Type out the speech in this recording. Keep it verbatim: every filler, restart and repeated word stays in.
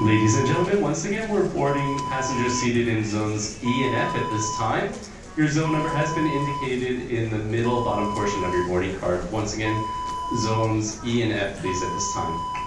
Ladies and gentlemen, once again, we're boarding passengers seated in zones E and F at this time. Your zone number has been indicated in the middle bottom portion of your boarding card. Once again, zones E and F, please, at this time.